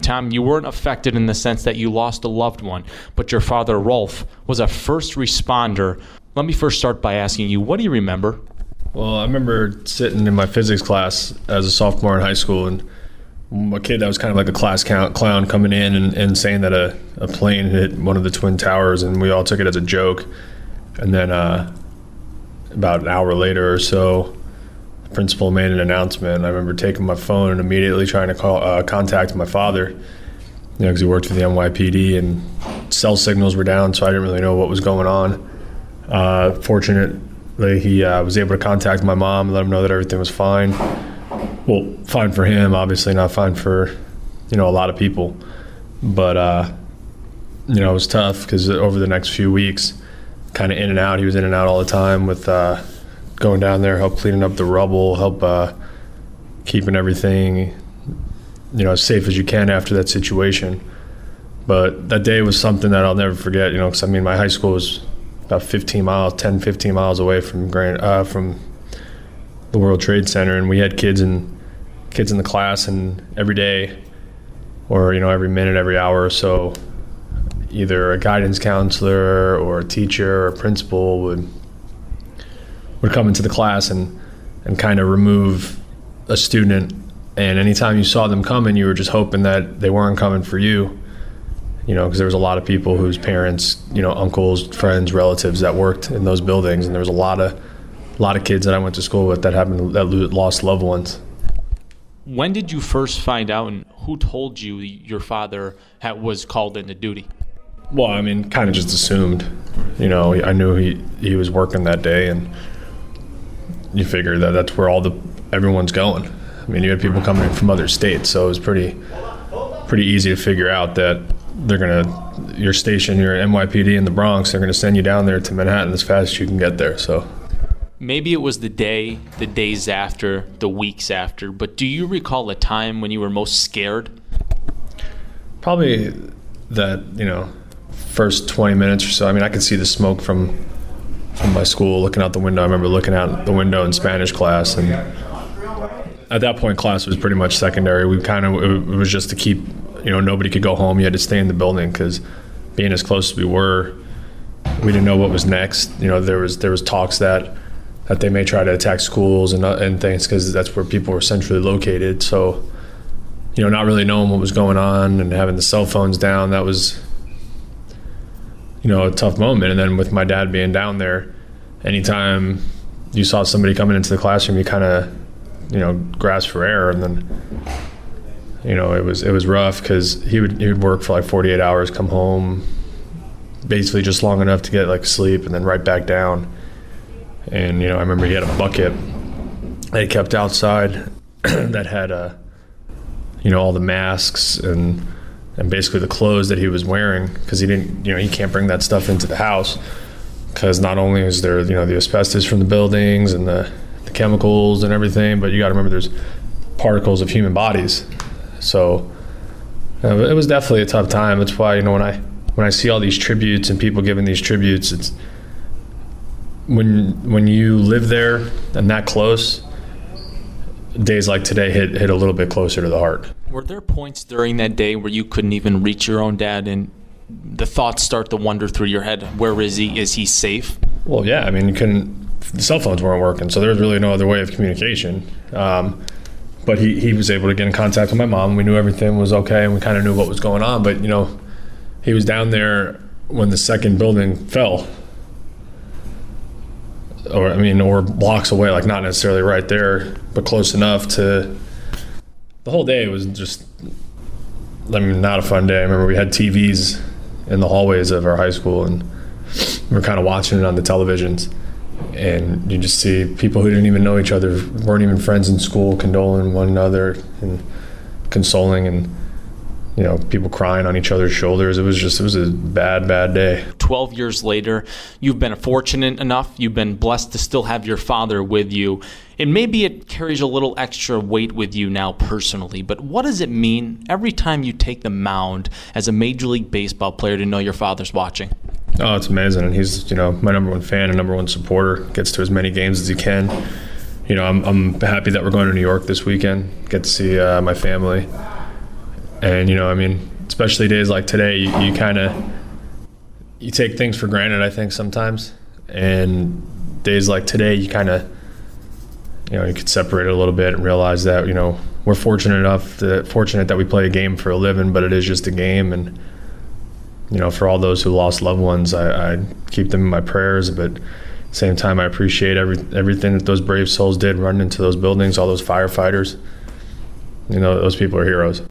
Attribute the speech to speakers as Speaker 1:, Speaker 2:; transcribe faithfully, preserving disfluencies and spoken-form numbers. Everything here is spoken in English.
Speaker 1: Tom, you weren't affected in the sense that you lost a loved one, but your father, Rolf, was a first responder. Let me first start by asking you, what do you remember?
Speaker 2: Well, I remember sitting in my physics class as a sophomore in high school, and a kid that was kind of like a class count clown coming in and, and saying that a, a plane hit one of the Twin Towers, and we all took it as a joke. And then uh, about an hour later or so, the principal made an announcement. I remember taking my phone and immediately trying to call uh, contact my father, you know, because he worked with the N Y P D, and cell signals were down, so I didn't really know what was going on. Uh, fortunately, he uh, was able to contact my mom and let him know that everything was fine. Well, fine for him, obviously not fine for, you know, a lot of people. But, uh, you know, it was tough because over the next few weeks, kind of in and out, he was in and out all the time with uh, going down there, help cleaning up the rubble, help uh, keeping everything, you know, as safe as you can after that situation. But that day was something that I'll never forget, you know, because, I mean, my high school was about fifteen miles, ten, fifteen miles away from Grand, uh, from the World Trade Center, and we had kids in kids in the class, and every day, or you know, every minute, every hour or so, either a guidance counselor or a teacher or a principal would would come into the class and and kind of remove a student. And anytime you saw them coming, you were just hoping that they weren't coming for you, you know, because there was a lot of people whose parents, you know, uncles, friends, relatives that worked in those buildings, and there was a lot of a lot of kids that I went to school with that happened that lost loved ones.
Speaker 1: When did you first find out, and who told you your father had, was called into duty?
Speaker 2: Well, I mean, kind of just assumed. You know, I knew he, he was working that day, and you figure that that's where all the everyone's going. I mean, you had people coming in from other states, so it was pretty pretty easy to figure out that they're gonna your station, your N Y P D in the Bronx, they're gonna send you down there to Manhattan as fast as you can get there. So.
Speaker 1: Maybe it was the day, the days after, the weeks after, but do you recall a time when you were most scared?
Speaker 2: Probably that, you know, first twenty minutes or so. I mean, I could see the smoke from from my school looking out the window. I remember looking out the window in Spanish class, and at that point, class was pretty much secondary. We kind of, it was just to keep, you know, nobody could go home. You had to stay in the building because being as close as we were, we didn't know what was next. You know, there was there was talks that that they may try to attack schools and, uh, and things because that's where people were centrally located. So, you know, not really knowing what was going on and having the cell phones down, that was, you know, a tough moment. And then with my dad being down there, anytime you saw somebody coming into the classroom, you kind of, you know, grasp for air. And then, you know, it was it was rough because he would, he would work for like forty-eight hours, come home, basically just long enough to get like sleep and then right back down. And, you know, I remember he had a bucket that he kept outside that had, uh, you know, all the masks and and basically the clothes that he was wearing because he didn't, you know, he can't bring that stuff into the house because not only is there, you know, the asbestos from the buildings and the, the chemicals and everything, but you got to remember there's particles of human bodies. So uh, it was definitely a tough time. That's why, you know, when I when I see all these tributes and people giving these tributes, it's When when you live there and that close, days like today hit hit a little bit closer to the heart.
Speaker 1: Were there points during that day where you couldn't even reach your own dad and the thoughts start to wander through your head? Where is he? Is he safe?
Speaker 2: Well, yeah. I mean, you couldn't. The cell phones weren't working, so there was really no other way of communication. Um, but he, he was able to get in contact with my mom. We knew everything was okay, and we kind of knew what was going on. But, you know, he was down there when the second building fell. Or I mean, or blocks away, like not necessarily right there, but close enough to. The whole day was just, I mean, not a fun day. I remember we had T Vs in the hallways of our high school, and we were kind of watching it on the televisions, and you just see people who didn't even know each other, weren't even friends in school, condoling one another and consoling, and you know, people crying on each other's shoulders. It was just, it was a bad, bad day.
Speaker 1: twelve years later, you've been fortunate enough, you've been blessed to still have your father with you. And maybe it carries a little extra weight with you now personally, but what does it mean every time you take the mound as a Major League Baseball player to know your father's watching?
Speaker 2: Oh, it's amazing. And he's, you know, my number one fan and number one supporter, gets to as many games as he can. You know, I'm, I'm happy that we're going to New York this weekend, get to see uh, my family. And, you know, I mean, especially days like today, you, you kind of, you take things for granted, I think, sometimes. And days like today, you kind of, you know, you could separate it a little bit and realize that, you know, we're fortunate enough, that, fortunate that we play a game for a living, but it is just a game. And, you know, for all those who lost loved ones, I, I keep them in my prayers. But at the same time, I appreciate every, everything that those brave souls did running into those buildings, all those firefighters. You know, those people are heroes.